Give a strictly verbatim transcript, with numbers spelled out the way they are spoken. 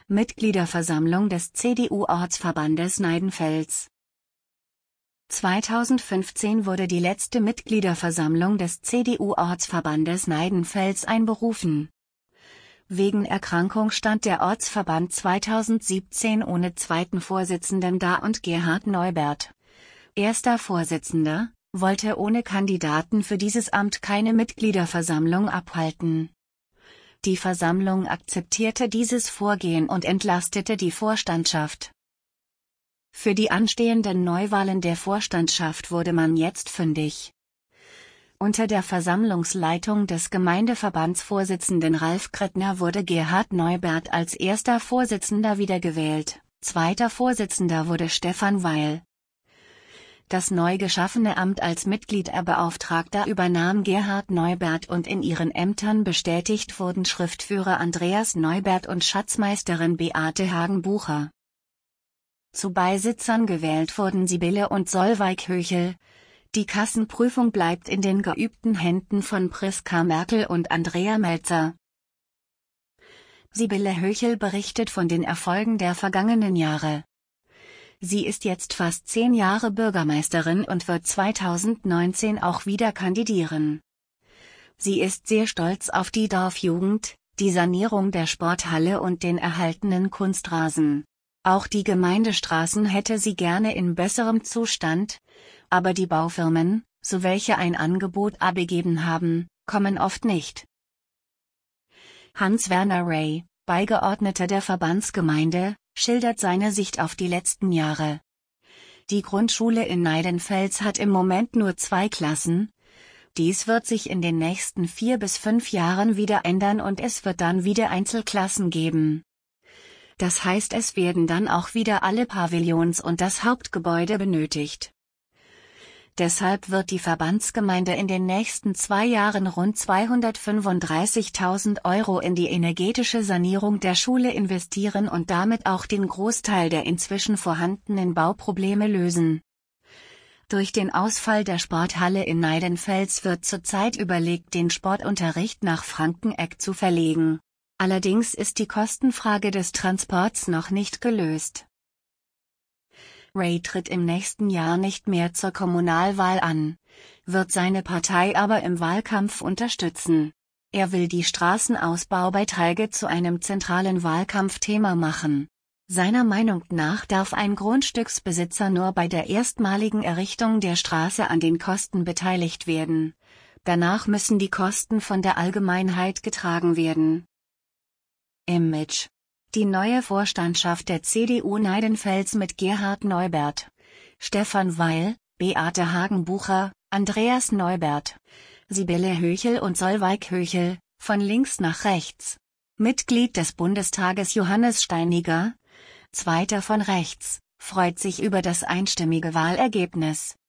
Mitgliederversammlung des C D U-Ortsverbandes Neidenfels. zweitausendfünfzehn wurde die letzte Mitgliederversammlung des C D U-Ortsverbandes Neidenfels einberufen. Wegen Erkrankung stand der Ortsverband zweitausendsiebzehn ohne zweiten Vorsitzenden da und Gerhard Neubert, erster Vorsitzender, wollte ohne Kandidaten für dieses Amt keine Mitgliederversammlung abhalten. Die Versammlung akzeptierte dieses Vorgehen und entlastete die Vorstandschaft. Für die anstehenden Neuwahlen der Vorstandschaft wurde man jetzt fündig. Unter der Versammlungsleitung des Gemeindeverbandsvorsitzenden Ralf Krettner wurde Gerhard Neubert als erster Vorsitzender wiedergewählt, zweiter Vorsitzender wurde Stefan Weil. Das neu geschaffene Amt als Mitgliederbeauftragter übernahm Gerhard Neubert und in ihren Ämtern bestätigt wurden Schriftführer Andreas Neubert und Schatzmeisterin Beate Hagenbucher. Zu Beisitzern gewählt wurden Sibylle und Solveig Höchel. Die Kassenprüfung bleibt in den geübten Händen von Priska Merkel und Andrea Melzer. Sibylle Höchel berichtet von den Erfolgen der vergangenen Jahre. Sie ist jetzt fast zehn Jahre Bürgermeisterin und wird zweitausendneunzehn auch wieder kandidieren. Sie ist sehr stolz auf die Dorfjugend, die Sanierung der Sporthalle und den erhaltenen Kunstrasen. Auch die Gemeindestraßen hätte sie gerne in besserem Zustand, aber die Baufirmen, so welche ein Angebot abgegeben haben, kommen oft nicht. Hans-Werner Ray, Beigeordneter der Verbandsgemeinde, schildert seine Sicht auf die letzten Jahre. Die Grundschule in Neidenfels hat im Moment nur zwei Klassen. Dies wird sich in den nächsten vier bis fünf Jahren wieder ändern und es wird dann wieder Einzelklassen geben. Das heißt, es werden dann auch wieder alle Pavillons und das Hauptgebäude benötigt. Deshalb wird die Verbandsgemeinde in den nächsten zwei Jahren rund zweihundertfünfunddreißigtausend Euro in die energetische Sanierung der Schule investieren und damit auch den Großteil der inzwischen vorhandenen Bauprobleme lösen. Durch den Ausfall der Sporthalle in Neidenfels wird zurzeit überlegt, den Sportunterricht nach Frankeneck zu verlegen. Allerdings ist die Kostenfrage des Transports noch nicht gelöst. Ray tritt im nächsten Jahr nicht mehr zur Kommunalwahl an, wird seine Partei aber im Wahlkampf unterstützen. Er will die Straßenausbaubeiträge zu einem zentralen Wahlkampfthema machen. Seiner Meinung nach darf ein Grundstücksbesitzer nur bei der erstmaligen Errichtung der Straße an den Kosten beteiligt werden. Danach müssen die Kosten von der Allgemeinheit getragen werden. Image. Die neue Vorstandschaft der C D U Neidenfels mit Gerhard Neubert, Stefan Weil, Beate Hagenbucher, Andreas Neubert, Sibylle Höchel und Solveig Höchel, von links nach rechts. Mitglied des Bundestages Johannes Steiniger, zweiter von rechts, freut sich über das einstimmige Wahlergebnis.